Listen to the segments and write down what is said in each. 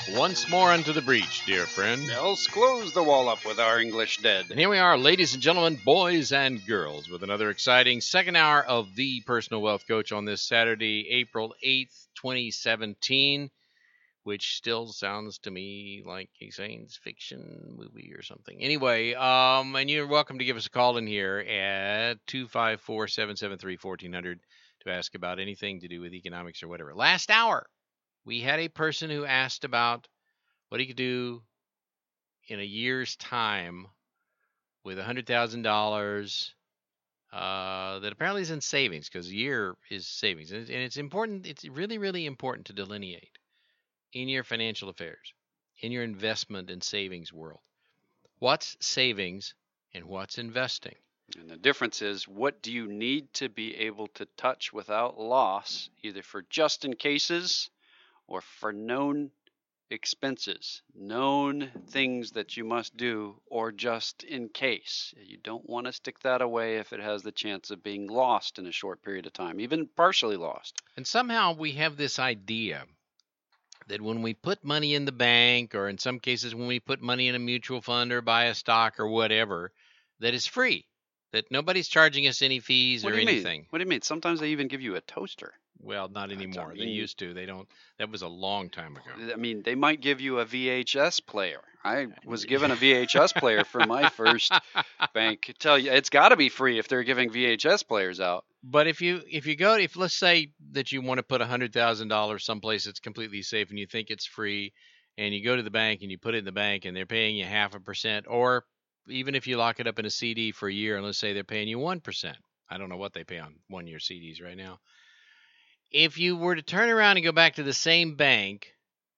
once more unto the breach, dear friend. Else close the wall up with our English dead. And here we are, ladies and gentlemen, boys and girls, with another exciting second hour of The Personal Wealth Coach on this Saturday, April 8th, 2017, which still sounds to me like a science fiction movie or something. Anyway, and you're welcome to give us a call in here at 254-773-1400 to ask about anything to do with economics or whatever. Last hour, we had a person who asked about what he could do in a year's time with $100,000 that apparently is in savings, because a year is savings. And it's important. It's really, really important to delineate in your financial affairs, in your investment and savings world, what's savings and what's investing. And the difference is, what do you need to be able to touch without loss, either for just in cases or for known expenses, known things that you must do, or just in case. You don't want to stick that away if it has the chance of being lost in a short period of time, even partially lost. And somehow we have this idea that when we put money in the bank, or in some cases when we put money in a mutual fund or buy a stock or whatever, that it's free, that nobody's charging us any fees or anything. What do you mean? Sometimes they even give you a toaster. Well, not anymore. They used to. They don't. That was a long time ago. I mean, they might give you a VHS player. I was given a VHS player for my first bank. Tell you, it's got to be free if they're giving VHS players out. But if let's say that you want to put $100,000 someplace that's completely safe and you think it's free, and you go to the bank and you put it in the bank and they're paying you 0.5%, or even if you lock it up in a CD for a year and let's say they're paying you 1%. I don't know what they pay on 1-year CDs right now. If you were to turn around and go back to the same bank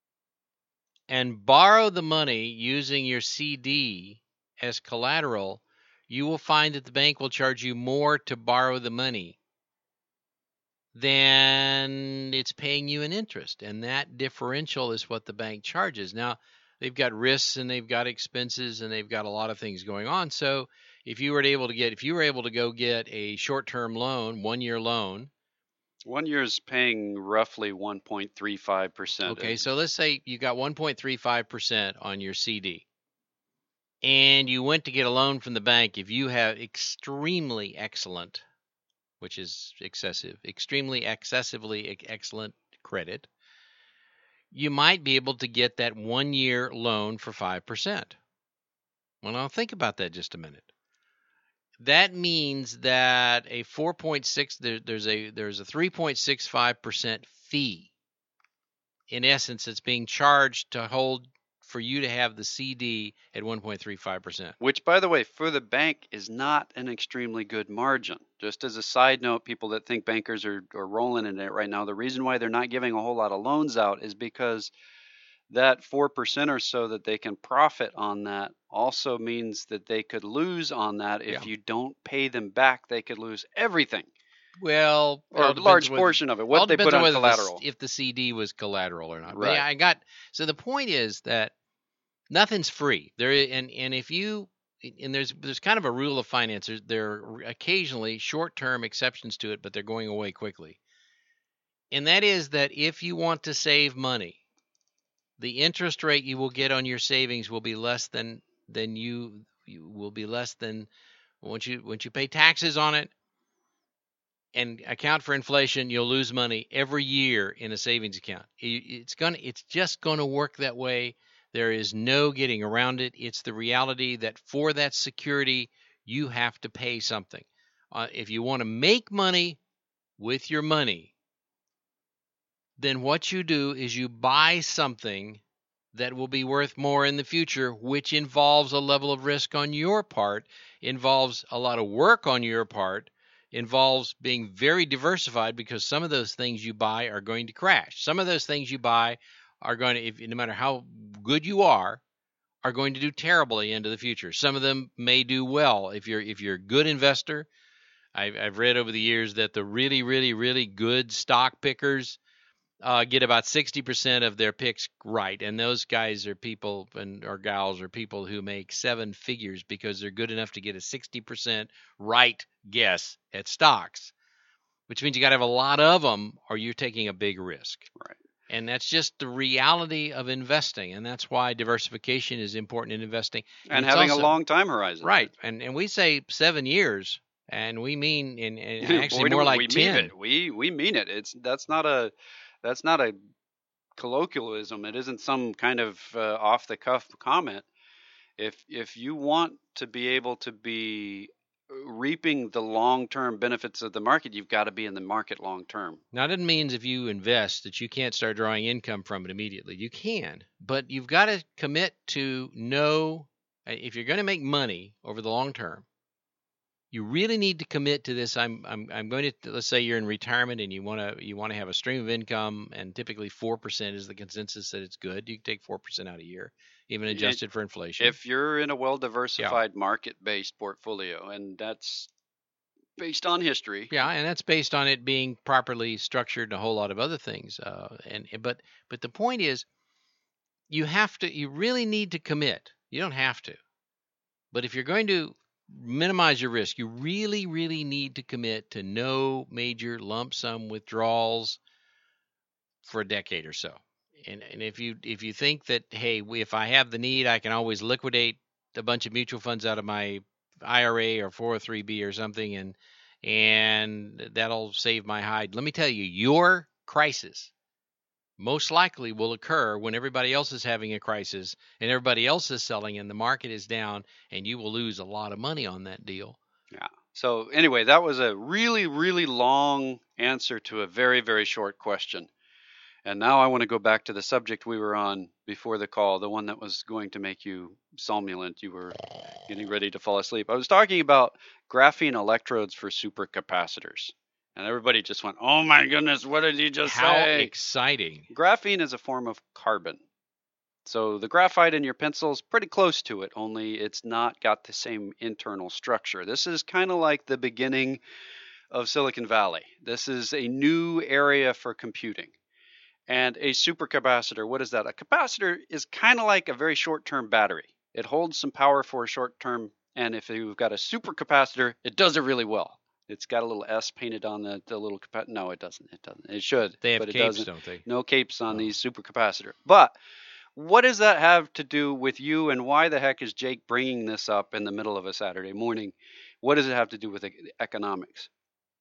and borrow the money using your CD as collateral, you will find that the bank will charge you more to borrow the money than it's paying you in interest. And that differential is what the bank charges. Now, they've got risks and they've got expenses and they've got a lot of things going on. So if you were able to go get a short-term loan, 1-year loan, 1 year is paying roughly 1.35%. Okay, so let's say you got 1.35% on your CD, and you went to get a loan from the bank. If you have extremely excellent, which is excessive, extremely excessively excellent credit, you might be able to get that 1-year loan for 5%. Well, now think about that just a minute. That means that a 4.6 there's a 3.65% fee. In essence, it's being charged to hold for you to have the CD at 1.35%. Which, by the way, for the bank is not an extremely good margin. Just as a side note, people that think bankers are rolling in it right now, the reason why they're not giving a whole lot of loans out is because that 4% or so that they can profit on that also means that they could lose on that. If you don't pay them back, they could lose everything. Well, or a large portion of it. What they put on collateral. If the CD was collateral or not. Right. But so the point is that nothing's free. There's kind of a rule of finance. There are occasionally short-term exceptions to it, but they're going away quickly. And that is that if you want to save money, the interest rate you will get on your savings will be less than you will be less than once you pay taxes on it and account for inflation, you'll lose money every year in a savings account. It's just going to work that way. There is no getting around it. It's the reality that for that security, you have to pay something. If you want to make money with your money, then what you do is you buy something that will be worth more in the future, which involves a level of risk on your part, involves a lot of work on your part, involves being very diversified, because some of those things you buy are going to crash. Some of those things you buy are going to, no matter how good you are going to do terribly into the future. Some of them may do well if you're a good investor. I've read over the years that the really, really, really good stock pickers get about 60% of their picks right, and those guys are people or gals are people who make 7 figures because they're good enough to get a 60% right guess at stocks, which means you got to have a lot of them, or you're taking a big risk. Right. And that's just the reality of investing. And that's why diversification is important in investing. And it's having also, a long time horizon. Right. And we say 7 years, and we mean in actually Boy, more like we 10. Mean it. We mean it. That's not a colloquialism. It isn't some kind of off the cuff comment. If you want to be able to be reaping the long-term benefits of the market, you've got to be in the market long term. Now, that means if you invest that you can't start drawing income from it immediately. You can, but you've got to commit to know if you're going to make money over the long term. You really need to commit to this. I'm going to, let's say you're in retirement and you want to have a stream of income, and typically 4% is the consensus that it's good. You can take 4% out a year, even adjusted for inflation. If you're in a well-diversified market-based portfolio, and that's based on history. Yeah, and that's based on it being properly structured and a whole lot of other things. But the point is, you really need to commit. You don't have to, but if you're going to minimize your risk, you really, really need to commit to no major lump sum withdrawals for a decade or so. And if you think that, hey, if I have the need, I can always liquidate a bunch of mutual funds out of my IRA or 403b or something, and that'll save my hide. Let me tell you, your crisis most likely will occur when everybody else is having a crisis and everybody else is selling and the market is down, and you will lose a lot of money on that deal. Yeah. So anyway, that was a really, really long answer to a very, very short question. And now I want to go back to the subject we were on before the call, the one that was going to make you somnolent. You were getting ready to fall asleep. I was talking about graphene electrodes for supercapacitors. And everybody just went, oh my goodness, what did he just say? How exciting. Graphene is a form of carbon. So the graphite in your pencil is pretty close to it, only it's not got the same internal structure. This is kind of like the beginning of Silicon Valley. This is a new area for computing. And a supercapacitor, what is that? A capacitor is kind of like a very short-term battery. It holds some power for a short term, and if you've got a supercapacitor, it does it really well. It's got a little S painted on the little capacitor. No, it doesn't. It doesn't. It should. They have but capes, it doesn't. Don't they? No capes on these supercapacitor. But what does that have to do with you, and why the heck is Jake bringing this up in the middle of a Saturday morning? What does it have to do with economics?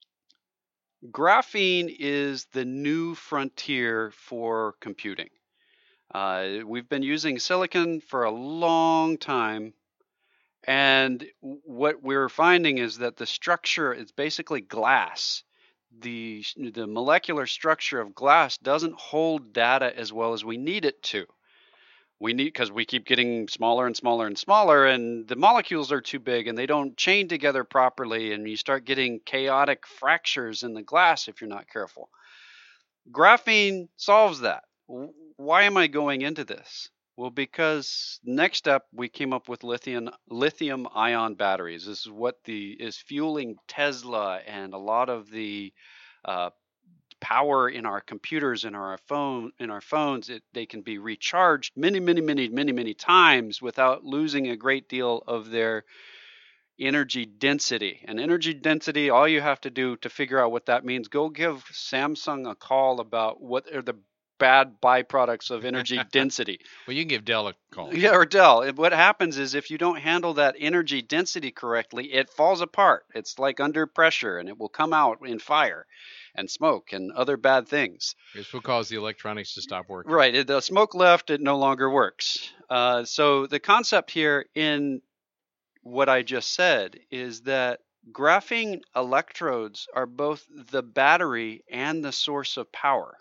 Graphene is the new frontier for computing. We've been using silicon for a long time. And what we're finding is that the structure is basically glass. The molecular structure of glass doesn't hold data as well as we need it to. Because we keep getting smaller and smaller and smaller, and the molecules are too big and they don't chain together properly, and you start getting chaotic fractures in the glass if you're not careful. Graphene solves that. Why am I going into this? Well, because next up we came up with lithium ion batteries. This is what is fueling Tesla and a lot of the power in our computers, in our phones. They can be recharged many times without losing a great deal of their energy density. And energy density, all you have to do to figure out what that means, go give Samsung a call about what are the bad byproducts of energy density. Well, you can give Dell a call. Yeah, or Dell. What happens is if you don't handle that energy density correctly, it falls apart. It's like under pressure, and it will come out in fire and smoke and other bad things. This will cause the electronics to stop working. Right. The smoke left, it no longer works. So the concept here in what I just said is that graphene electrodes are both the battery and the source of power.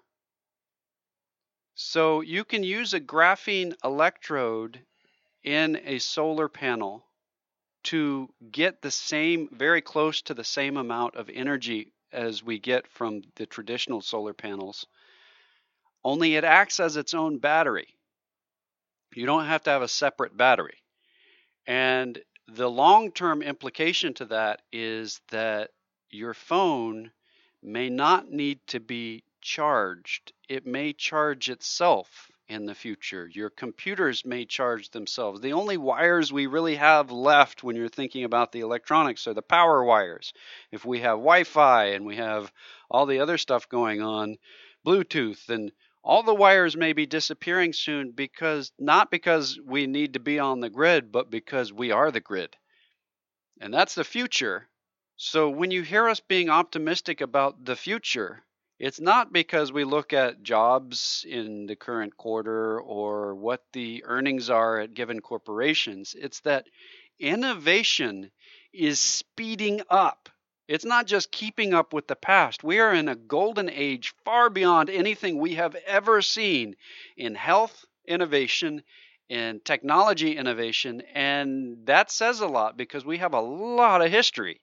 So you can use a graphene electrode in a solar panel to get the same, very close to the same amount of energy as we get from the traditional solar panels, only it acts as its own battery. You don't have to have a separate battery. And the long-term implication to that is that your phone may not need to be charged. It may charge itself in the future. Your computers may charge themselves. The only wires we really have left when you're thinking about the electronics are the power wires. If we have Wi-Fi and we have all the other stuff going on, Bluetooth and All the wires may be disappearing soon not because we need to be on the grid, but because we are the grid. And that's the future. So when you hear us being optimistic about the future, it's not because we look at jobs in the current quarter or what the earnings are at given corporations. It's that innovation is speeding up. It's not just keeping up with the past. We are in a golden age far beyond anything we have ever seen in health innovation, in technology innovation, and that says a lot because we have a lot of history.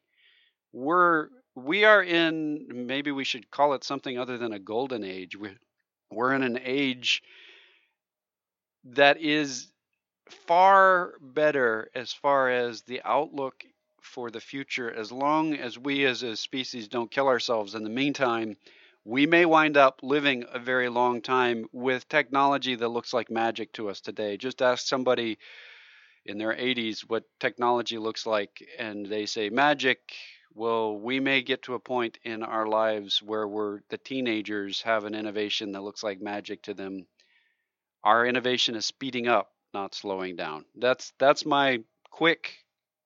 We are in, maybe we should call it something other than a golden age. We're in an age that is far better as far as the outlook for the future, as long as we as a species don't kill ourselves. In the meantime, we may wind up living a very long time with technology that looks like magic to us today. Just ask somebody in their 80s what technology looks like, and they say magic. Well, we may get to a point in our lives where the teenagers have an innovation that looks like magic to them. Our innovation is speeding up, not slowing down. That's my quick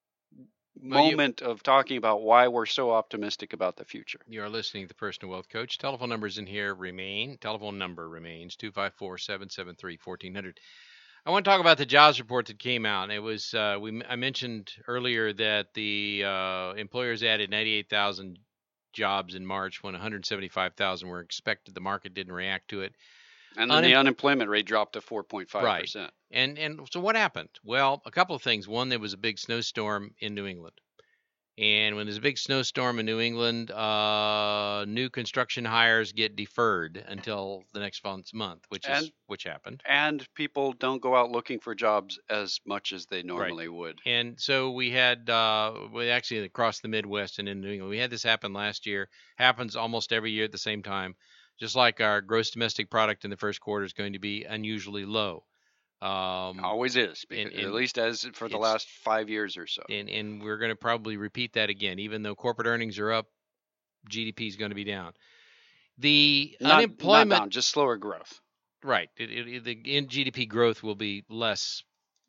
moment of talking about why we're so optimistic about the future. You are listening to the Personal Wealth Coach. Telephone numbers in here remain. Telephone number remains 254-773-1400. I want to talk about the jobs report that came out. It was I mentioned earlier that the employers added 98,000 jobs in March when 175,000 were expected. The market didn't react to it. And then the unemployment rate dropped to 4.5%. Right. And so what happened? Well, a couple of things. One, there was a big snowstorm in New England. And when there's a big snowstorm in New England, new construction hires get deferred until the next month, which happened. And people don't go out looking for jobs as much as they normally would. And so we had, actually across the Midwest and in New England, we had this happen last year. Happens almost every year at the same time. Just like our gross domestic product in the first quarter is going to be unusually low. Always is, at least as for the last 5 years or so. And we're going to probably repeat that again. Even though corporate earnings are up, GDP is going to be down. The unemployment, not down, just slower growth. Right. The GDP growth will be less,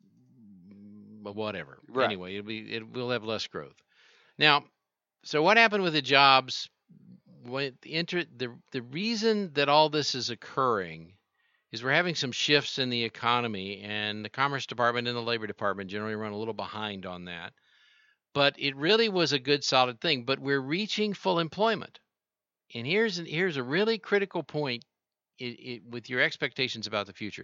whatever. Right. Anyway, we'll have less growth. Now, so what happened with the jobs? The reason that all this is occurring is we're having some shifts in the economy, and the Commerce Department and the Labor Department generally run a little behind on that. But it really was a good, solid thing. But we're reaching full employment. And here's a really critical point with your expectations about the future.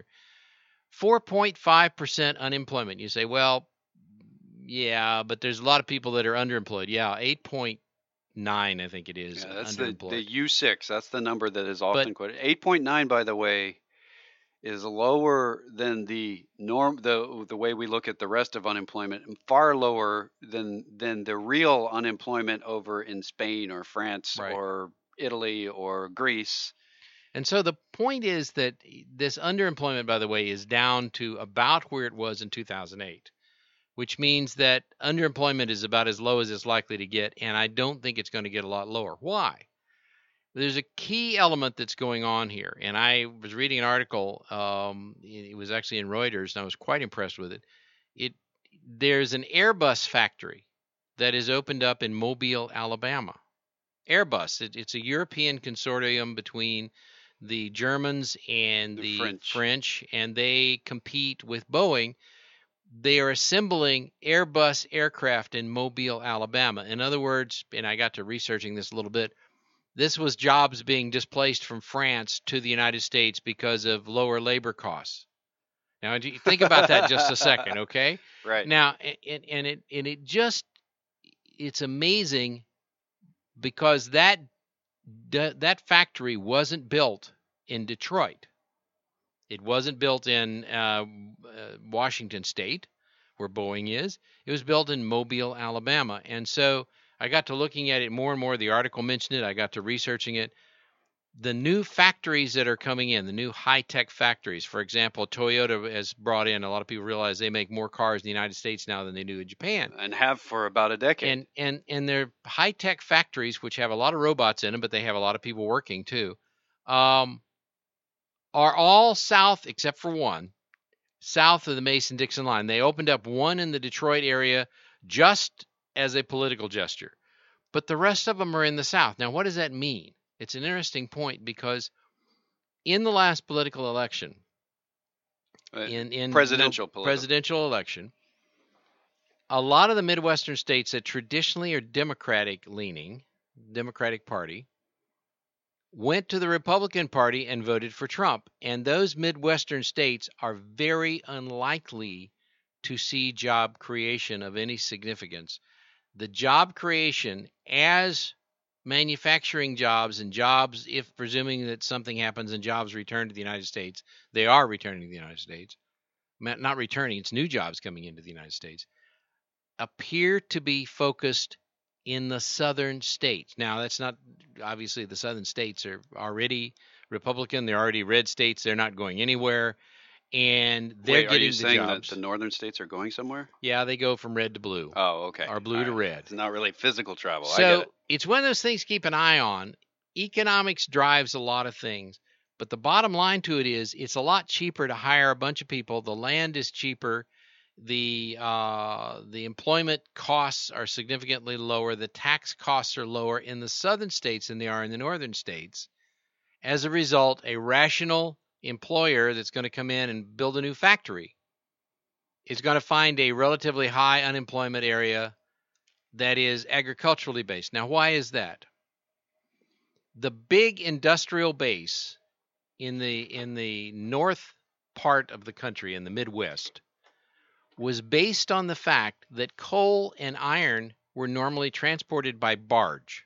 4.5% unemployment. You say, well, yeah, but there's a lot of people that are underemployed. Yeah, 8.9, I think it is. Yeah, that's the U6. That's the number that is often quoted. 8.9, by the way, is lower than the norm, the way we look at the rest of unemployment, and far lower than the real unemployment over in Spain or France or Italy or Greece. And so the point is that this underemployment, by the way, is down to about where it was in 2008, which means that underemployment is about as low as it's likely to get, and I don't think it's going to get a lot lower. Why? There's a key element that's going on here, and I was reading an article. It was actually in Reuters, and I was quite impressed with it. There's an Airbus factory that is opened up in Mobile, Alabama. Airbus, it's a European consortium between the Germans and the French, and they compete with Boeing. They are assembling Airbus aircraft in Mobile, Alabama. In other words, and I got to researching this a little bit, this was jobs being displaced from France to the United States because of lower labor costs. Now, think about that just a second, okay? Right. Now, it's amazing because that factory wasn't built in Detroit. It wasn't built in Washington State, where Boeing is. It was built in Mobile, Alabama. And so I got to looking at it more and more. The article mentioned it. I got to researching it. The new factories that are coming in, the new high-tech factories, for example, Toyota has brought in, a lot of people realize they make more cars in the United States now than they do in Japan. And have for about a decade. And they're high-tech factories, which have a lot of robots in them, but they have a lot of people working too. All are all south, except for one, south of the Mason-Dixon line. They opened up one in the Detroit area just as a political gesture, but the rest of them are in the south. Now, what does that mean? It's an interesting point because in the last political election, in presidential election, a lot of the Midwestern states that traditionally are Democratic-leaning, Democratic Party, went to the Republican Party and voted for Trump. And those Midwestern states are very unlikely to see job creation of any significance. The job creation as manufacturing jobs and jobs, if presuming that something happens and jobs return to the United States, they are returning to the United States. Not returning, it's new jobs coming into the United States, appear to be focused in the southern states. Now, that's not, obviously the southern states are already Republican. They're already red states. They're not going anywhere. And they're getting the jobs. Are you saying that the northern states are going somewhere? Yeah, they go from red to blue. Oh, okay. Or blue to red. It's not really physical travel. So I get it. It's one of those things to keep an eye on. Economics drives a lot of things. But the bottom line to it is it's a lot cheaper to hire a bunch of people. The land is cheaper. The employment costs are significantly lower. The tax costs are lower in the southern states than they are in the northern states. As a result, a rational employer that's going to come in and build a new factory is going to find a relatively high unemployment area that is agriculturally based. Now, why is that? The big industrial base in the north part of the country, in the Midwest, was based on the fact that coal and iron were normally transported by barge.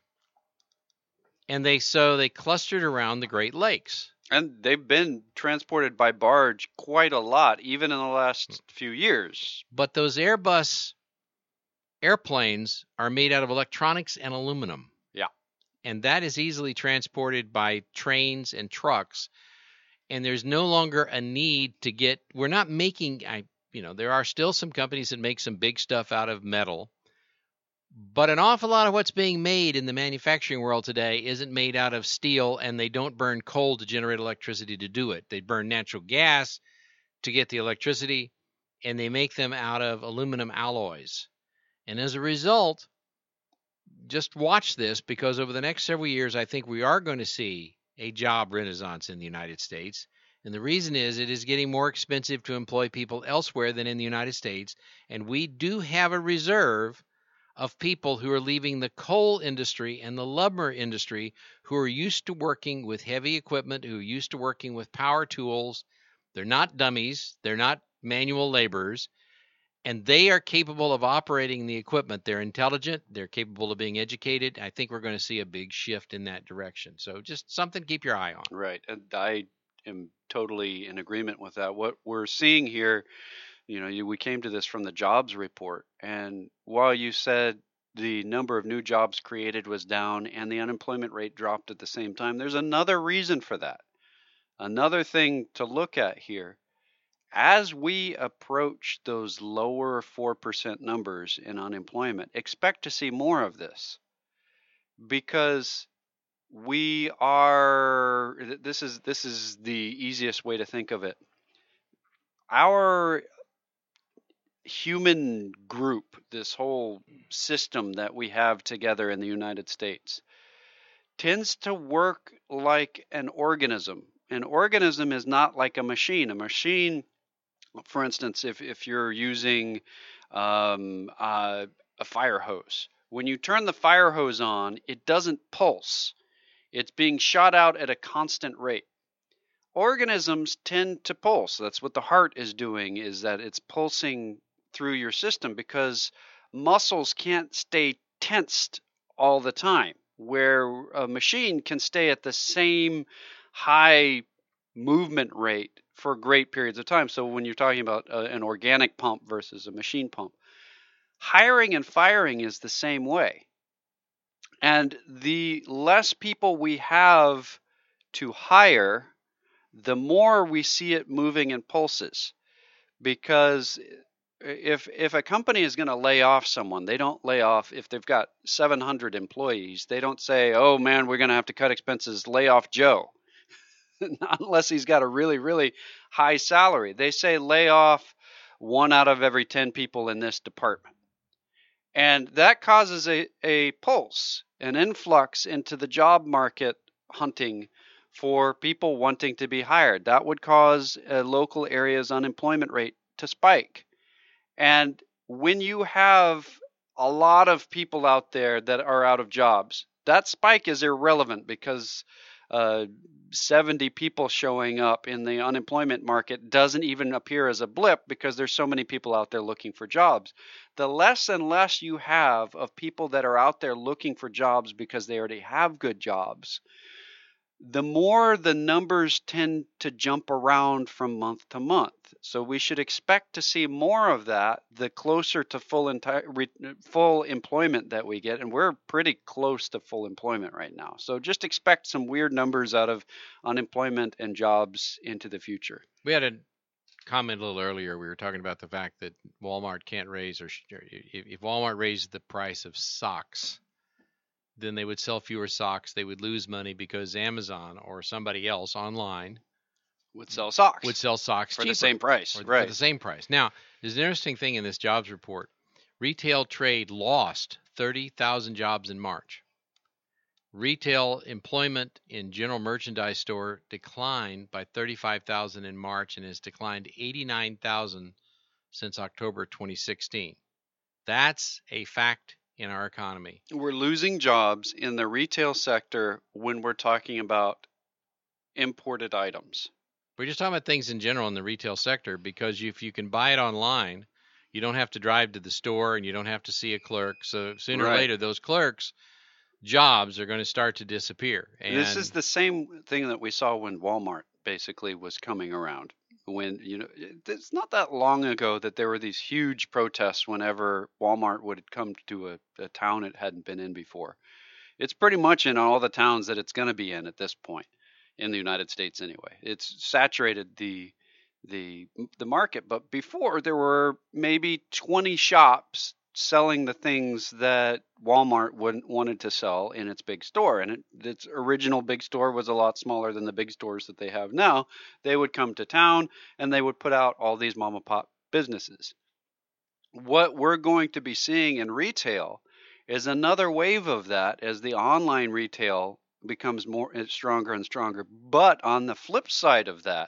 And they clustered around the Great Lakes. And they've been transported by barge quite a lot, even in the last few years. But those Airbus airplanes are made out of electronics and aluminum. Yeah. And that is easily transported by trains and trucks. And there's no longer a need to get, we're not making, there are still some companies that make some big stuff out of metal. But an awful lot of what's being made in the manufacturing world today isn't made out of steel, and they don't burn coal to generate electricity to do it. They burn natural gas to get the electricity, and they make them out of aluminum alloys. And as a result, just watch this, because over the next several years, I think we are going to see a job renaissance in the United States. And the reason is it is getting more expensive to employ people elsewhere than in the United States, and we do have a reserve of people who are leaving the coal industry and the lumber industry, who are used to working with heavy equipment, who are used to working with power tools. They're not dummies. They're not manual laborers. And they are capable of operating the equipment. They're intelligent. They're capable of being educated. I think we're going to see a big shift in that direction. So just something to keep your eye on. Right. And I am totally in agreement with that. What we're seeing here, we came to this from the jobs report, and while you said the number of new jobs created was down and the unemployment rate dropped at the same time, there's another reason for that. Another thing to look at here, as we approach those lower 4% numbers in unemployment, expect to see more of this, because this is the easiest way to think of it. Our human group, this whole system that we have together in the United States, tends to work like an organism. An organism is not like a machine. A machine, for instance, if you're using a fire hose, when you turn the fire hose on, it doesn't pulse. It's being shot out at a constant rate. Organisms tend to pulse. That's what the heart is doing, is that it's pulsing through your system, because muscles can't stay tensed all the time, where a machine can stay at the same high movement rate for great periods of time. So when you're talking about an organic pump versus a machine pump, hiring and firing is the same way. And the less people we have to hire, the more we see it moving in pulses. Because if a company is going to lay off someone, they don't lay off, if they've got 700 employees, they don't say, oh man, we're going to have to cut expenses, lay off Joe. unless he's got a really, really high salary. They say lay off 1 out of every 10 people in this department. And that causes a pulse, an influx into the job market hunting for people wanting to be hired. That would cause a local area's unemployment rate to spike. And when you have a lot of people out there that are out of jobs, that spike is irrelevant because 70 people showing up in the unemployment market doesn't even appear as a blip because there's so many people out there looking for jobs. The less and less you have of people that are out there looking for jobs because they already have good jobs, the more the numbers tend to jump around from month to month. So we should expect to see more of that the closer to full employment that we get. And we're pretty close to full employment right now. So just expect some weird numbers out of unemployment and jobs into the future. We had a comment a little earlier. We were talking about the fact that Walmart can't raise, or if Walmart raised the price of socks, then they would sell fewer socks. They would lose money because Amazon or somebody else online would sell socks for the same price. For the same price. Now, there's an interesting thing in this jobs report. Retail trade lost 30,000 jobs in March. Retail employment in general merchandise store declined by 35,000 in March and has declined 89,000 since October 2016. That's a fact in our economy. We're losing jobs in the retail sector when we're talking about imported items. We're just talking about things in general in the retail sector, because if you can buy it online, you don't have to drive to the store and you don't have to see a clerk. So sooner or later, those clerks' jobs are going to start to disappear. And this is the same thing that we saw when Walmart basically was coming around. When, it's not that long ago that there were these huge protests whenever Walmart would come to a town it hadn't been in before. It's pretty much in all the towns that it's going to be in at this point in the United States anyway. It's saturated the market, but before there were maybe 20 shops selling the things that Walmart wanted to sell in its big store. And its original big store was a lot smaller than the big stores that they have now. They would come to town and they would put out all these mom and pop businesses. What we're going to be seeing in retail is another wave of that as the online retail becomes stronger and stronger. But on the flip side of that,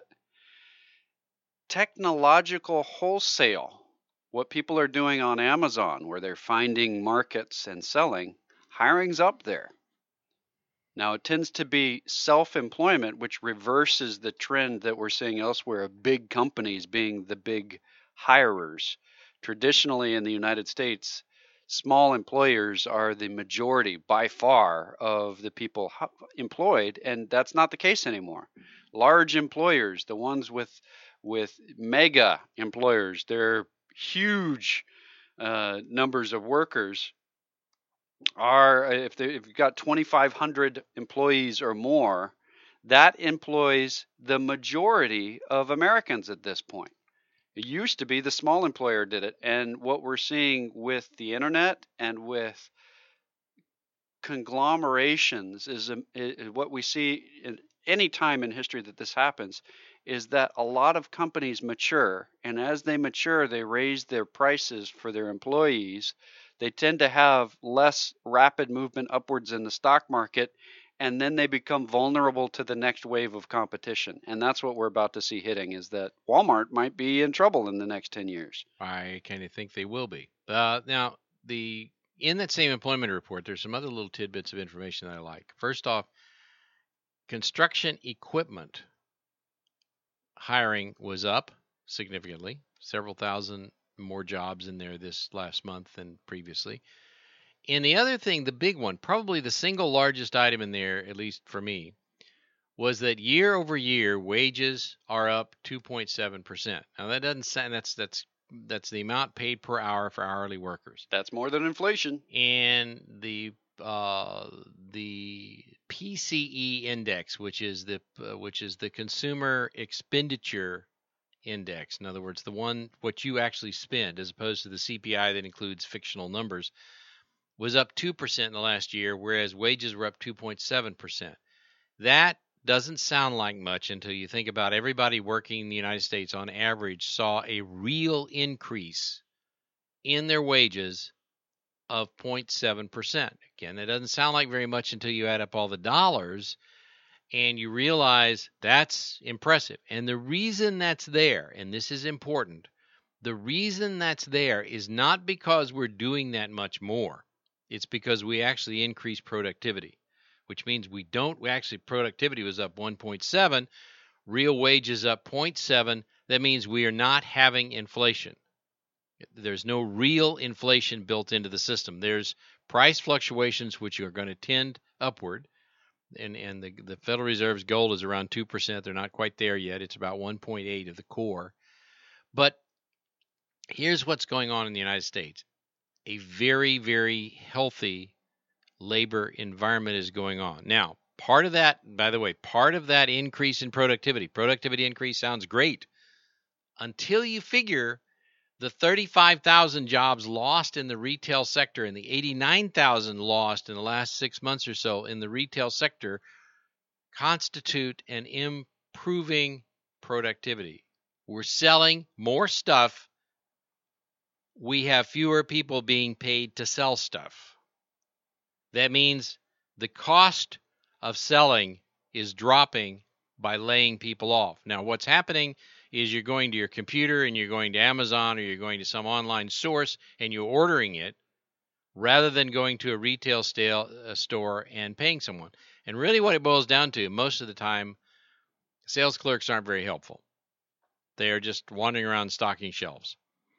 technological wholesale, what people are doing on Amazon, where they're finding markets and selling, hiring's up there. Now, it tends to be self-employment, which reverses the trend that we're seeing elsewhere of big companies being the big hirers. Traditionally in the United States, small employers are the majority by far of the people employed, and that's not the case anymore. Large employers, the ones with mega employers, they're huge numbers of workers, are if you've got 2,500 employees or more, that employs the majority of Americans at this point. It used to be the small employer did it, and what we're seeing with the internet and with conglomerations is what we see in any time in history that this happens, is that a lot of companies mature, and as they mature, they raise their prices for their employees. They tend to have less rapid movement upwards in the stock market, and then they become vulnerable to the next wave of competition. And that's what we're about to see hitting, is that Walmart might be in trouble in the next 10 years. I kind of think they will be. Now, in that same employment report, there's some other little tidbits of information that I like. First off, construction equipment hiring was up significantly, several thousand more jobs in there this last month than previously. And the other thing, the big one, probably the single largest item in there, at least for me, was that year over year wages are up 2.7%. Now that doesn't sound, that's the amount paid per hour for hourly workers. That's more than inflation. And the PCE index, which is the consumer expenditure index. In other words, what you actually spend, as opposed to the CPI that includes fictional numbers, was up 2% in the last year, whereas wages were up 2.7%. That doesn't sound like much until you think about everybody working in the United States on average saw a real increase in their wages of 0.7%. Again, that doesn't sound like very much until you add up all the dollars and you realize that's impressive. And the reason that's there, and this is important, the reason that's there is not because we're doing that much more. It's because we actually increase productivity, which means productivity was up 1.7, real wages up 0.7. That means we are not having inflation. There's no real inflation built into the system. There's price fluctuations which are going to tend upward, and the Federal Reserve's goal is around 2%. They're not quite there yet. It's about 1.8 of the core. But here's what's going on in the United States. A very, very healthy labor environment is going on. Now, part of that increase in productivity increase sounds great until you figure the 35,000 jobs lost in the retail sector and the 89,000 lost in the last 6 months or so in the retail sector constitute an improving productivity. We're selling more stuff. We have fewer people being paid to sell stuff. That means the cost of selling is dropping by laying people off. Now, what's happening is you're going to your computer and you're going to Amazon or you're going to some online source and you're ordering it rather than going to a retail store and paying someone. And really what it boils down to, most of the time, sales clerks aren't very helpful. They are just wandering around stocking shelves.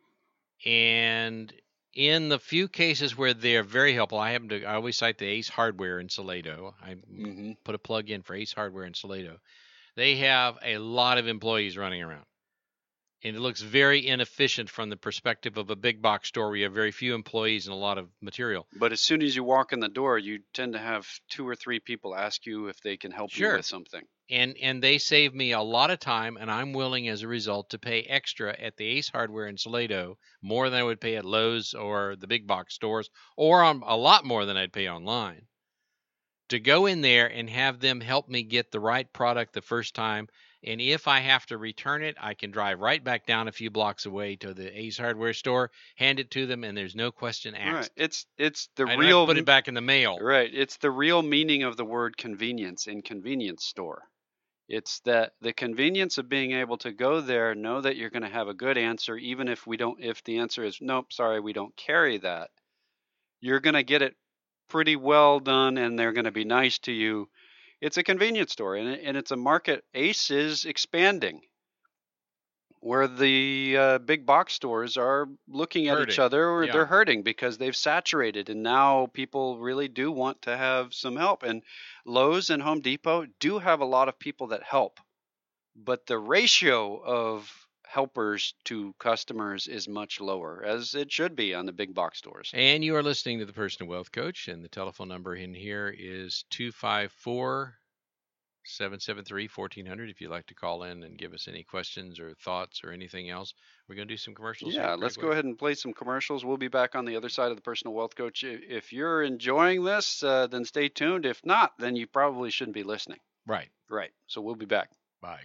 And in the few cases where they're very helpful, I always cite the Ace Hardware in Salado. I put a plug in for Ace Hardware in Salado. They have a lot of employees running around. And it looks very inefficient from the perspective of a big box store where you have very few employees and a lot of material. But as soon as you walk in the door, you tend to have 2 or 3 people ask you if they can help you with something. And they save me a lot of time, and I'm willing as a result to pay extra at the Ace Hardware in Salado, more than I would pay at Lowe's or the big box stores, or a lot more than I'd pay online, to go in there and have them help me get the right product the first time. And if I have to return it, I can drive right back down a few blocks away to the Ace Hardware store, hand it to them, and there's no question asked. Right. It's the I real. don't have to put it back in the mail. Right. It's the real meaning of the word convenience in convenience store. It's that the convenience of being able to go there, know that you're going to have a good answer, even if the answer is nope, sorry, we don't carry that. You're going to get it pretty well done, and they're going to be nice to you. It's a convenience store, and it's a market. Ace is expanding, where the big box stores are looking at each other, or they're hurting because they've saturated, and now people really do want to have some help. And Lowe's and Home Depot do have a lot of people that help, but the ratio of helpers to customers is much lower, as it should be on the big box stores. And you are listening to the Personal Wealth Coach, and the telephone number in here is 254-773-1400 if you'd like to call in and give us any questions or thoughts or anything else. We're going to do some commercials. Yeah, let's go ahead and play some commercials. We'll be back on the other side of the Personal Wealth Coach. If you're enjoying this, then stay tuned. If not, then you probably shouldn't be listening. Right. So we'll be back. Bye.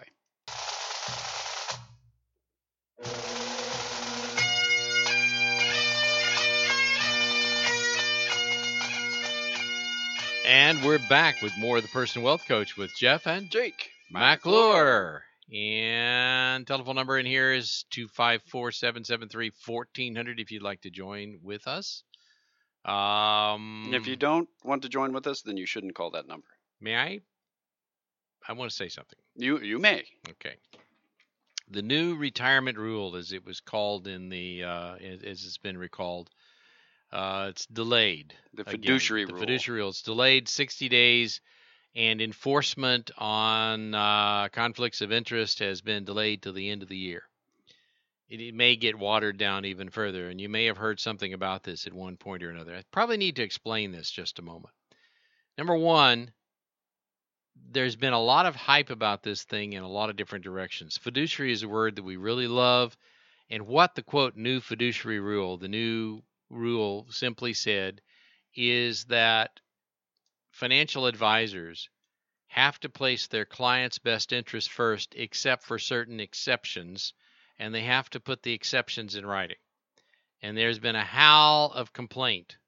And we're back with more of the Personal Wealth Coach with Jeff and Jake McClure. And telephone number in here is 254-773-1400 if you'd like to join with us. If you don't want to join with us, then you shouldn't call that number. May I? I want to say something. You may. Okay. The new retirement rule, as it was called as it's been recalled, it's delayed. The fiduciary rule. The fiduciary rule. It's delayed 60 days, and enforcement on conflicts of interest has been delayed till the end of the year. It may get watered down even further, and you may have heard something about this at one point or another. I probably need to explain this just a moment. Number one, there's been a lot of hype about this thing in a lot of different directions. Fiduciary is a word that we really love, and what the, quote, new fiduciary rule, the new rule simply said, is that financial advisors have to place their client's best interest first, except for certain exceptions, and they have to put the exceptions in writing. And there's been a howl of complaint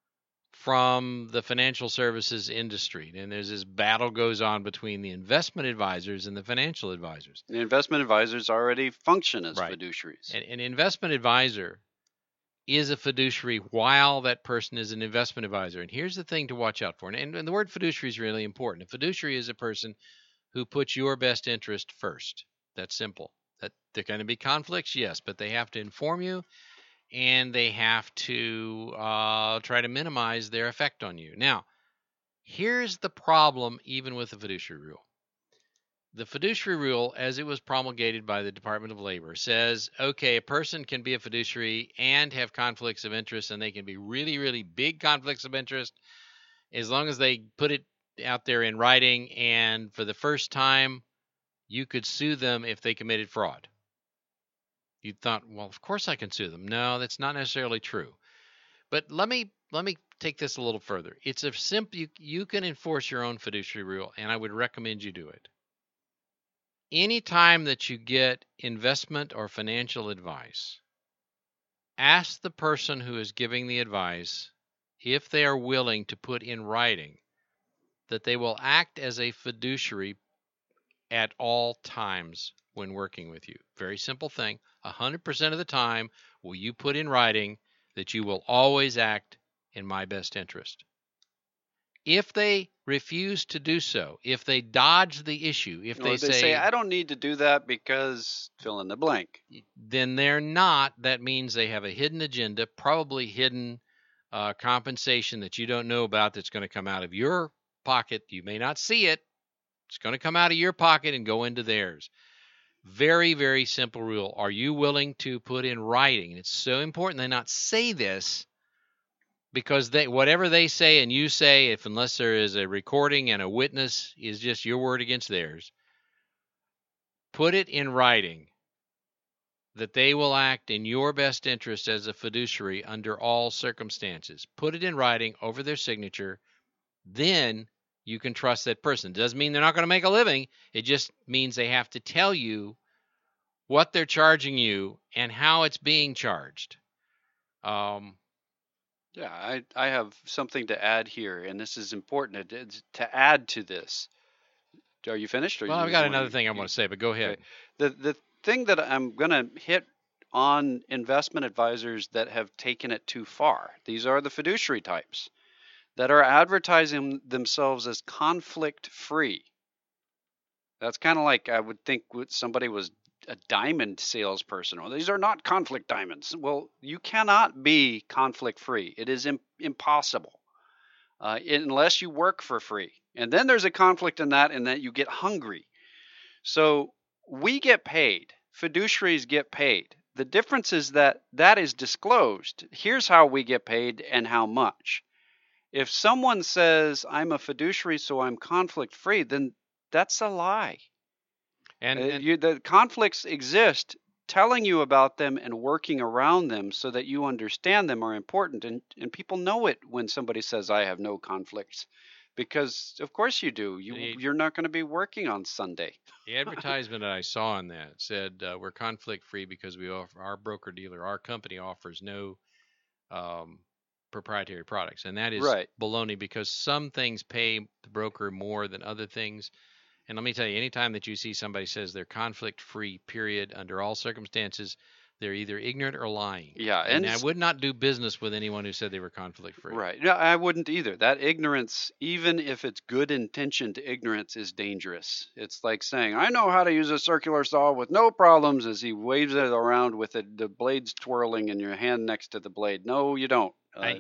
from the financial services industry, and there's this battle goes on between the investment advisors and the financial advisors. The investment advisors already function as Right. fiduciaries. An investment advisor is a fiduciary while that person is an investment advisor. And here's the thing to watch out for. And the word fiduciary is really important. A fiduciary is a person who puts your best interest first. That's simple. That there are going to be conflicts, yes, but they have to inform you, and they have to try to minimize their effect on you. Now, here's the problem even with the fiduciary rule. The fiduciary rule, as it was promulgated by the Department of Labor, says, okay, a person can be a fiduciary and have conflicts of interest, and they can be really, really big conflicts of interest as long as they put it out there in writing, and for the first time, you could sue them if they committed fraud. You thought, well, of course I can sue them. No, that's not necessarily true. But let me take this a little further. It's a simple, you can enforce your own fiduciary rule, and I would recommend you do it. Anytime that you get investment or financial advice, ask the person who is giving the advice if they are willing to put in writing that they will act as a fiduciary at all times when working with you. Very simple thing. 100% of the time, will you put in writing that you will always act in my best interest? If they refuse to do so, if they dodge the issue, if they say, I don't need to do that because fill in the blank, then they're not. That means they have a hidden agenda, probably hidden compensation that you don't know about that's going to come out of your pocket. You may not see it. It's going to come out of your pocket and go into theirs. Very, very simple rule. Are you willing to put in writing? And it's so important they not say this, because whatever they say and you say, unless there is a recording and a witness, is just your word against theirs. Put it in writing that they will act in your best interest as a fiduciary under all circumstances. Put it in writing over their signature. Then you can trust that person. It doesn't mean they're not going to make a living. It just means they have to tell you what they're charging you and how it's being charged. Yeah, I have something to add here, and this is important to add to this. Are you finished? Well, I've got another thing I want to say, but go ahead. Okay. The thing that I'm going to hit on investment advisors that have taken it too far, these are the fiduciary types that are advertising themselves as conflict-free. That's kind of like I would think somebody was a diamond salesperson. Well, these are not conflict diamonds. Well, you cannot be conflict-free. It is impossible unless you work for free. And then there's a conflict in that you get hungry. So we get paid. Fiduciaries get paid. The difference is that is disclosed. Here's how we get paid and how much. If someone says, I'm a fiduciary, so I'm conflict-free, then that's a lie. And the conflicts exist. Telling you about them and working around them so that you understand them are important. And people know it when somebody says, I have no conflicts. Because, of course you do. You're not going to be working on Sunday. The advertisement that I saw on that said, we're conflict-free because we offer, our broker-dealer, our company offers no proprietary products. And that is baloney, because some things pay the broker more than other things. And let me tell you, anytime that you see somebody says they're conflict-free, period, under all circumstances, they're either ignorant or lying. Yeah, and I would not do business with anyone who said they were conflict-free. Right. No, I wouldn't either. That ignorance, even if it's good-intentioned ignorance, is dangerous. It's like saying, I know how to use a circular saw with no problems, as he waves it around with the blades twirling and your hand next to the blade. No, you don't.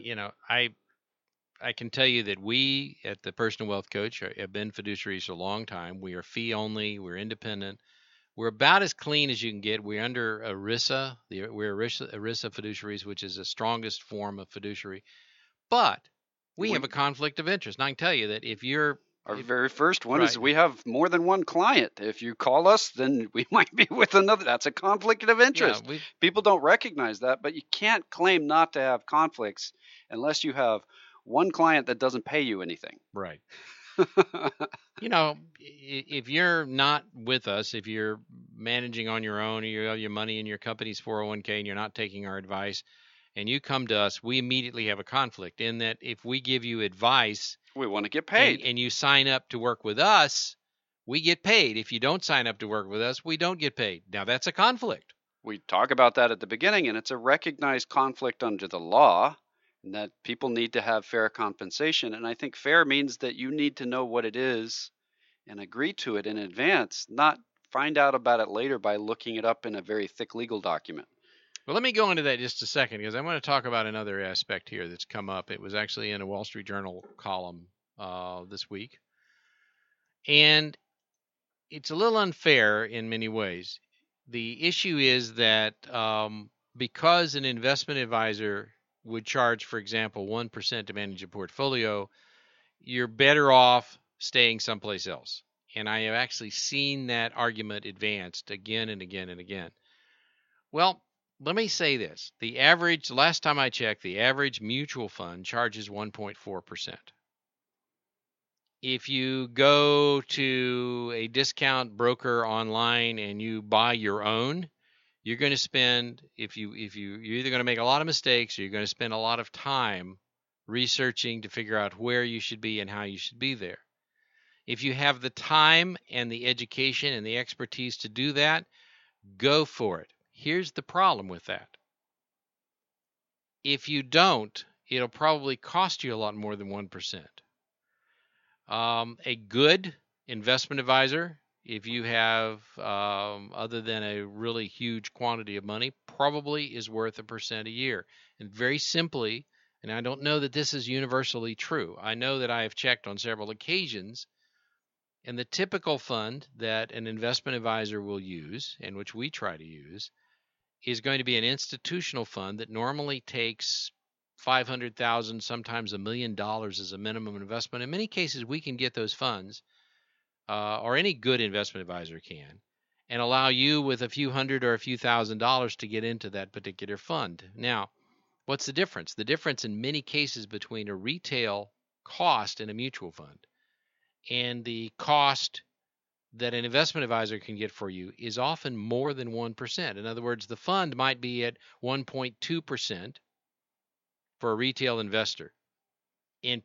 I can tell you that we at the Personal Wealth Coach have been fiduciaries for a long time. We are fee only. We're independent. We're about as clean as you can get. We're under ERISA. We're ERISA fiduciaries, which is the strongest form of fiduciary. But we have a conflict of interest. And I can tell you that our very first one is we have more than one client. If you call us, then we might be with another. That's a conflict of interest. Yeah, people don't recognize that, but you can't claim not to have conflicts unless you have one client that doesn't pay you anything. Right. If you're not with us, if you're managing on your own, or you have your money in your company's 401k and you're not taking our advice, and you come to us, we immediately have a conflict in that if we give you advice We want to get paid. and you sign up to work with us, we get paid. If you don't sign up to work with us, we don't get paid. Now, that's a conflict. We talk about that at the beginning, and it's a recognized conflict under the law, and that people need to have fair compensation. And I think fair means that you need to know what it is and agree to it in advance, not find out about it later by looking it up in a very thick legal document. Well, let me go into that just a second because I want to talk about another aspect here that's come up. It was actually in a Wall Street Journal column this week. And it's a little unfair in many ways. The issue is that because an investment advisor would charge, for example, 1% to manage a portfolio, you're better off staying someplace else. And I have actually seen that argument advanced again and again and again. Well, let me say this. Last time I checked, the average mutual fund charges 1.4%. If you go to a discount broker online and you buy your own, you're going to spend, you're either going to make a lot of mistakes or you're going to spend a lot of time researching to figure out where you should be and how you should be there. If you have the time and the education and the expertise to do that, go for it. Here's the problem with that. If you don't, it'll probably cost you a lot more than 1%. A good investment advisor, if you have, other than a really huge quantity of money, probably is worth 1% a year. And very simply, and I don't know that this is universally true. I know that I have checked on several occasions, and the typical fund that an investment advisor will use, and which we try to use, is going to be an institutional fund that normally takes $500,000, sometimes $1 million as a minimum investment. In many cases, we can get those funds, or any good investment advisor can, and allow you with a few hundred or a few $1,000s to get into that particular fund. Now, what's the difference? The difference in many cases between a retail cost in a mutual fund and the cost that an investment advisor can get for you is often more than 1%. In other words, the fund might be at 1.2% for a retail investor, and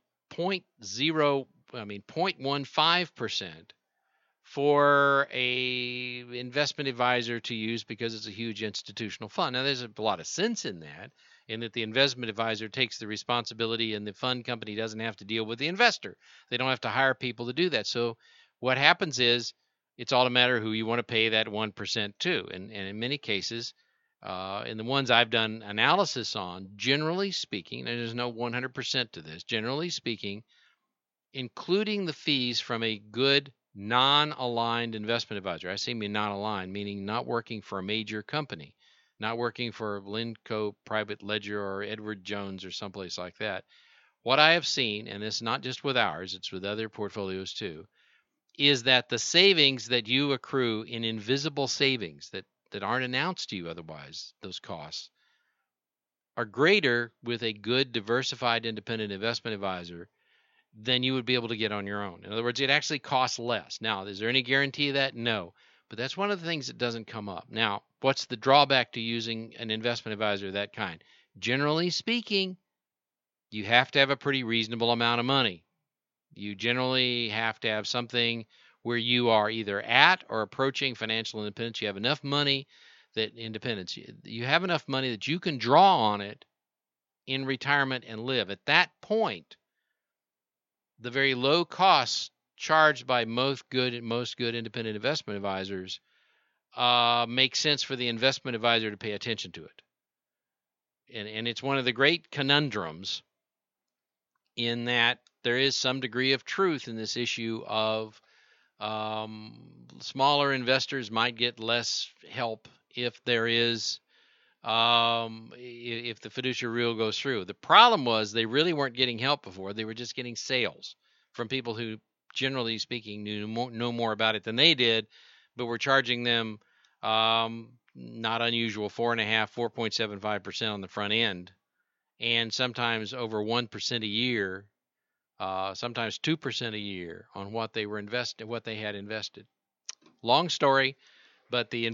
0.15% for a investment advisor to use because it's a huge institutional fund. Now, there's a lot of sense in that the investment advisor takes the responsibility and the fund company doesn't have to deal with the investor. They don't have to hire people to do that. So what happens is it's all a matter of who you want to pay that 1% to. And in many cases, in the ones I've done analysis on, generally speaking, and there's no 100% to this, generally speaking, including the fees from a good non-aligned investment advisor. I say non-aligned, meaning not working for a major company, not working for Linco Private Ledger or Edward Jones or someplace like that. What I have seen, and it's not just with ours, it's with other portfolios too, is that the savings that you accrue in invisible savings that aren't announced to you otherwise, those costs, are greater with a good diversified independent investment advisor than you would be able to get on your own. In other words, it actually costs less. Now, is there any guarantee of that? No. But that's one of the things that doesn't come up. Now, what's the drawback to using an investment advisor of that kind? Generally speaking, you have to have a pretty reasonable amount of money. You generally have to have something where you are either at or approaching financial independence. You have enough money that you have enough money that you can draw on it in retirement and live. At that point, the very low costs charged by most good independent investment advisors make sense for the investment advisor to pay attention to it. And it's one of the great conundrums in that there is some degree of truth in this issue of smaller investors might get less help if there is if the fiduciary rule goes through. The problem was they really weren't getting help before. They were just getting sales from people who, generally speaking, know more about it than they did, but were charging them not unusual 4.75% on the front end, and sometimes over 1% a year sometimes 2% a year on what they had invested. Long story, but the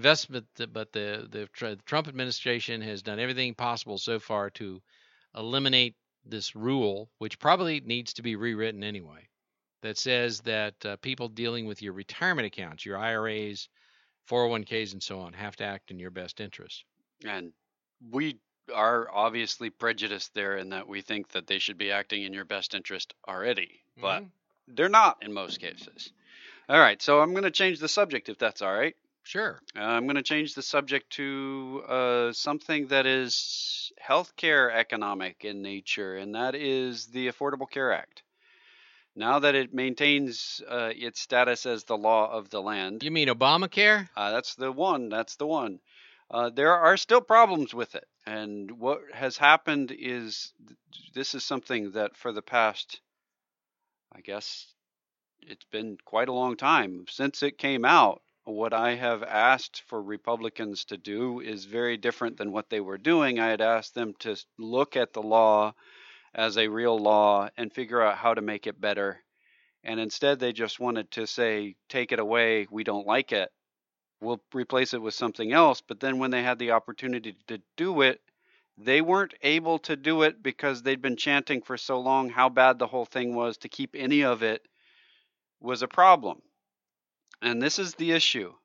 Trump administration has done everything possible so far to eliminate this rule, which probably needs to be rewritten anyway, that says that people dealing with your retirement accounts, your IRAs, 401ks, and so on, have to act in your best interest. And we are obviously prejudiced there in that we think that they should be acting in your best interest already, but they're not in most cases. All right, so I'm going to change the subject if that's all right. Sure. I'm going to change the subject to something that is healthcare economic in nature, and that is the Affordable Care Act. Now that it maintains its status as the law of the land. You mean Obamacare? That's the one. That's the one. There are still problems with it. And what has happened is this is something that for the past, I guess, it's been quite a long time since it came out. What I have asked for Republicans to do is very different than what they were doing. I had asked them to look at the law as a real law and figure out how to make it better. And instead, they just wanted to say, take it away, we don't like it, we'll replace it with something else. But then when they had the opportunity to do it, they weren't able to do it because they'd been chanting for so long how bad the whole thing was. To keep any of it was a problem. And this is the issue.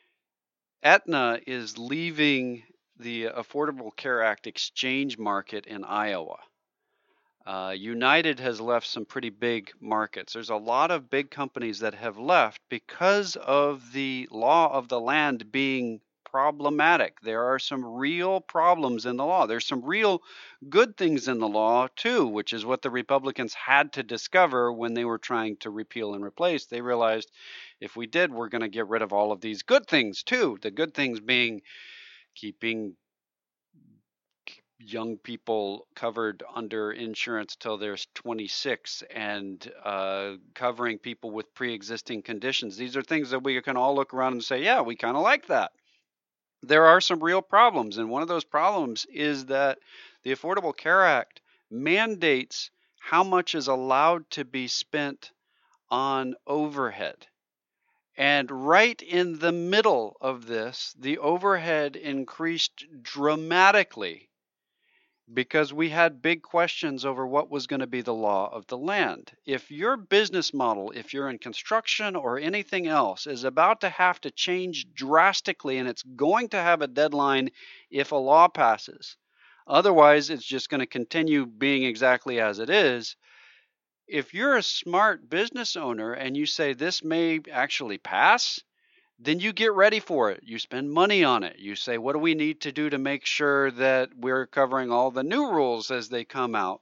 Aetna is leaving the Affordable Care Act exchange market in Iowa. United has left some pretty big markets. There's a lot of big companies that have left because of the law of the land being problematic. There are some real problems in the law. There's some real good things in the law too, which is what the Republicans had to discover when they were trying to repeal and replace. They realized if we did, we're going to get rid of all of these good things too. The good things being keeping young people covered under insurance till they're 26 and covering people with pre-existing conditions. These are things that we can all look around and say, yeah, we kind of like that. There are some real problems, and one of those problems is that the Affordable Care Act mandates how much is allowed to be spent on overhead. And right in the middle of this, the overhead increased dramatically because we had big questions over what was going to be the law of the land. If your business model, if you're in construction or anything else, is about to have to change drastically, and it's going to have a deadline if a law passes, otherwise it's just going to continue being exactly as it is. If you're a smart business owner and you say this may actually pass, then you get ready for it. You spend money on it. You say, what do we need to do to make sure that we're covering all the new rules as they come out?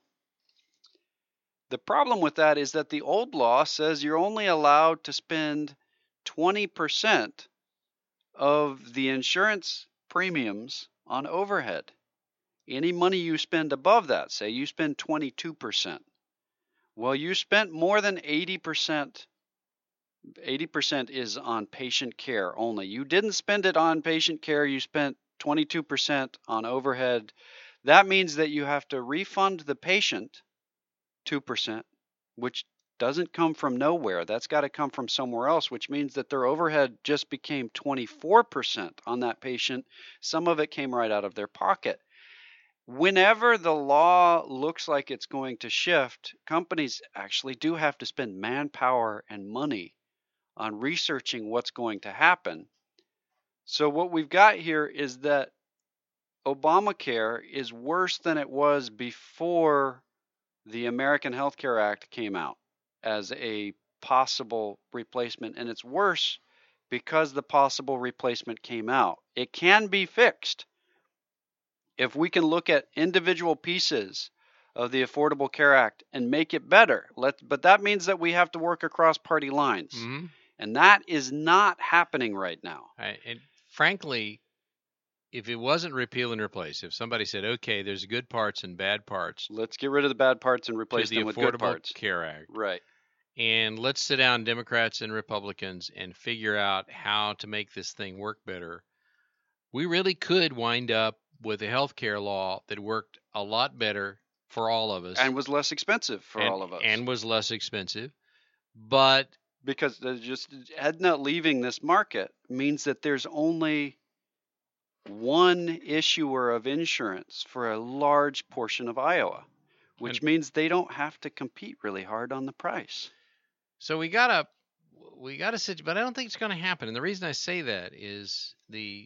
The problem with that is that the old law says you're only allowed to spend 20% of the insurance premiums on overhead. Any money you spend above that, say you spend 22%. Well, you spent more than 80%. 80% is on patient care only. You didn't spend it on patient care. You spent 22% on overhead. That means that you have to refund the patient 2%, which doesn't come from nowhere. That's got to come from somewhere else, which means that their overhead just became 24% on that patient. Some of it came right out of their pocket. Whenever the law looks like it's going to shift, companies actually do have to spend manpower and money on researching what's going to happen. So what we've got here is that Obamacare is worse than it was before the American Health Care Act came out as a possible replacement, and it's worse because the possible replacement came out. It can be fixed if we can look at individual pieces of the Affordable Care Act and make it better. But that means that we have to work across party lines. Mm-hmm. And that is not happening right now. And frankly, if it wasn't repeal and replace, if somebody said, okay, there's good parts and bad parts, let's get rid of the bad parts and replace them with good parts. Affordable Care Act. Right. And let's sit down, Democrats and Republicans, and figure out how to make this thing work better. We really could wind up with a health care law that worked a lot better for all of us. And was less expensive for all of us. And was less expensive. But because just Edna leaving this market means that there's only one issuer of insurance for a large portion of Iowa, which means they don't have to compete really hard on the price. So we gotta sit, but I don't think it's going to happen. And the reason I say that is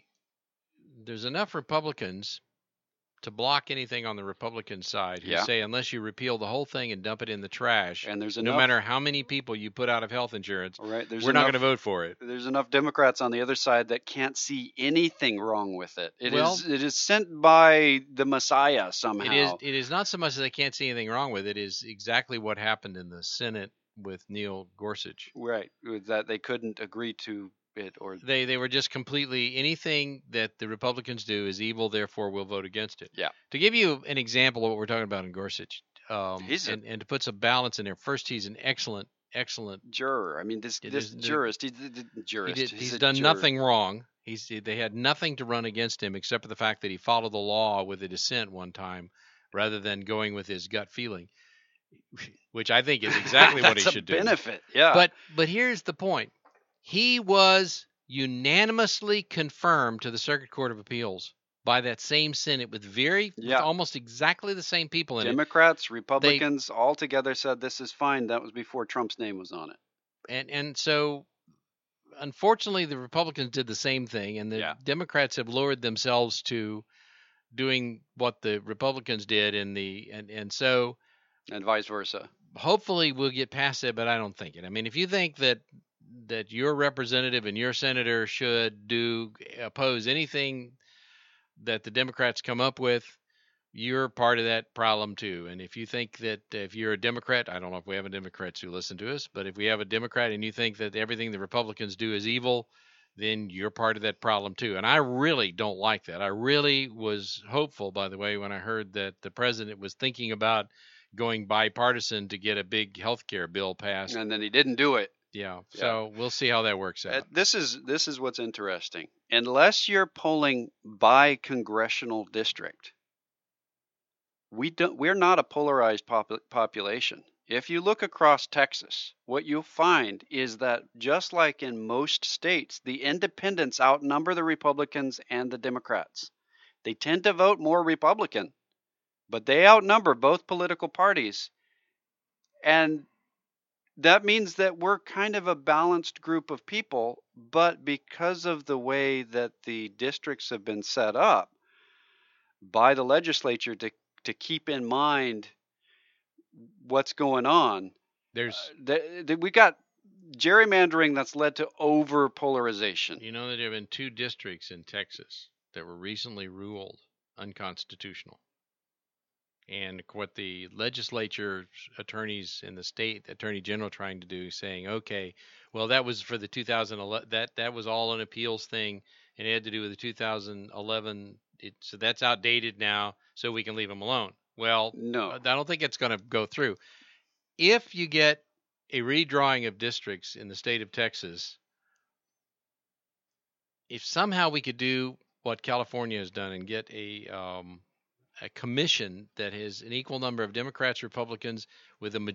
there's enough Republicans to block anything on the Republican side who say unless you repeal the whole thing and dump it in the trash, and there's no matter how many people you put out of health insurance, we're not going to vote for it. There's enough Democrats on the other side that can't see anything wrong with it. It is sent by the Messiah somehow. It is not so much that they can't see anything wrong with it. It is exactly what happened in the Senate with Neil Gorsuch. Right, that they couldn't agree to it, or they were just completely, anything that the Republicans do is evil, therefore we'll vote against it. Yeah. To give you an example of what we're talking about in Gorsuch, and to put some balance in there, first, he's an excellent juror. I mean, this jurist, he's done nothing wrong. They had nothing to run against him except for the fact that he followed the law with a dissent one time rather than going with his gut feeling, which I think is exactly what he should do. That's a benefit, yeah. But here's the point. He was unanimously confirmed to the Circuit Court of Appeals by that same Senate with almost exactly the same people in Democrats, Republicans, all together said this is fine. That was before Trump's name was on it. And so, unfortunately, the Republicans did the same thing, and the Democrats have lowered themselves to doing what the Republicans did, and vice versa. Hopefully, we'll get past it, but I don't think it. I mean, if you think that your representative and your senator should oppose anything that the Democrats come up with, you're part of that problem too. And if you think that if you're a Democrat, I don't know if we have Democrats who listen to us, but if we have a Democrat and you think that everything the Republicans do is evil, then you're part of that problem too. And I really don't like that. I really was hopeful, by the way, when I heard that the president was thinking about going bipartisan to get a big health care bill passed. And then he didn't do it. Yeah, so we'll see how that works out. This is what's interesting. Unless you're polling by congressional district, we're not a polarized population. If you look across Texas, what you'll find is that just like in most states, the independents outnumber the Republicans and the Democrats. They tend to vote more Republican, but they outnumber both political parties. And that means that we're kind of a balanced group of people, but because of the way that the districts have been set up by the legislature to keep in mind what's going on, we got gerrymandering that's led to over polarization. You know that there have been 2 districts in Texas that were recently ruled unconstitutional. And what the legislature attorneys and the state attorney general trying to do, saying, okay, well, that was for the 2011, that was all an appeals thing, and it had to do with the 2011, so that's outdated now, so we can leave them alone. Well, no, I don't think it's going to go through. If you get a redrawing of districts in the state of Texas, if somehow we could do what California has done and get a commission that has an equal number of Democrats, Republicans, with a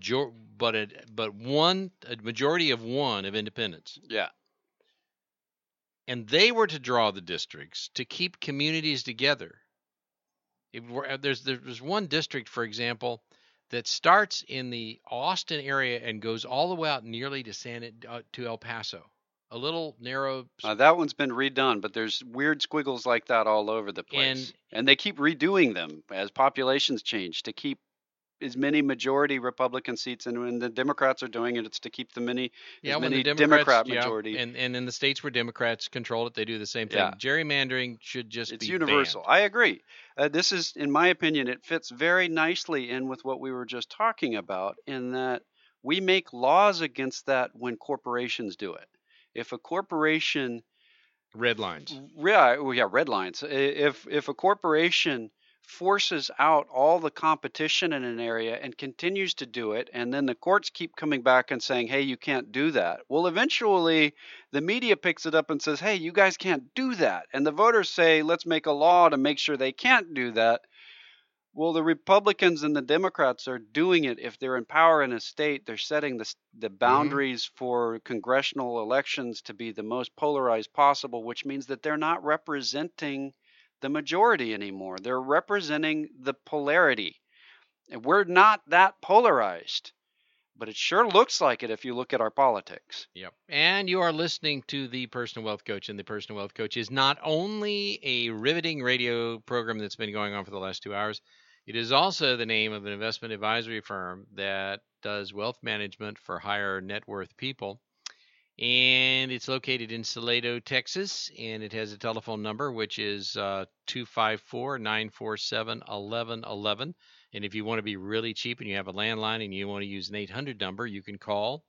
majority of one of independents. Yeah. And they were to draw the districts to keep communities together. There's one district, for example, that starts in the Austin area and goes all the way out nearly to El Paso. A little narrow. That one's been redone, but there's weird squiggles like that all over the place. And they keep redoing them as populations change to keep as many majority Republican seats. And when the Democrats are doing it, it's to keep many Democrat majority. And in the states where Democrats control it, they do the same thing. Yeah. Gerrymandering should just be universal. Banned. I agree. This is, in my opinion, it fits very nicely in with what we were just talking about, in that we make laws against that when corporations do it. If a corporation red lines. Yeah, red lines. If a corporation forces out all the competition in an area and continues to do it, and then the courts keep coming back and saying, hey, you can't do that. Well, eventually the media picks it up and says, hey, you guys can't do that. And the voters say, let's make a law to make sure they can't do that. Well, the Republicans and the Democrats are doing it. If they're in power in a state, they're setting the boundaries for congressional elections to be the most polarized possible, which means that they're not representing the majority anymore. They're representing the polarity. And we're not that polarized, but it sure looks like it if you look at our politics. Yep. And you are listening to The Personal Wealth Coach, and The Personal Wealth Coach is not only a riveting radio program that's been going on for the last 2 hours, it is also the name of an investment advisory firm that does wealth management for higher net worth people. And it's located in Salado, Texas, and it has a telephone number, which is 254-947-1111. And if you want to be really cheap and you have a landline and you want to use an 800 number, you can call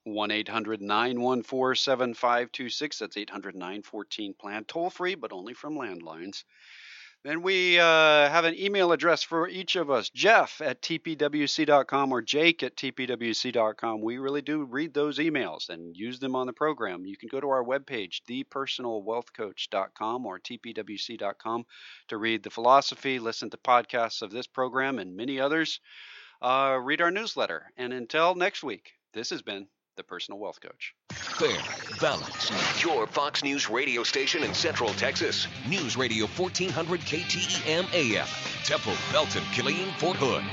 1-800-914-7526. That's 800-914-PLAN. Toll free, but only from landlines. Then we have an email address for each of us, Jeff at tpwc.com or Jake at tpwc.com. We really do read those emails and use them on the program. You can go to our webpage, thepersonalwealthcoach.com or tpwc.com, to read the philosophy, listen to podcasts of this program and many others. Read our newsletter. And until next week, this has been The Personal Wealth Coach. Fair, balanced. Your Fox News radio station in Central Texas. News Radio 1400 KTEM AM. Temple, Belton, Killeen, Fort Hood.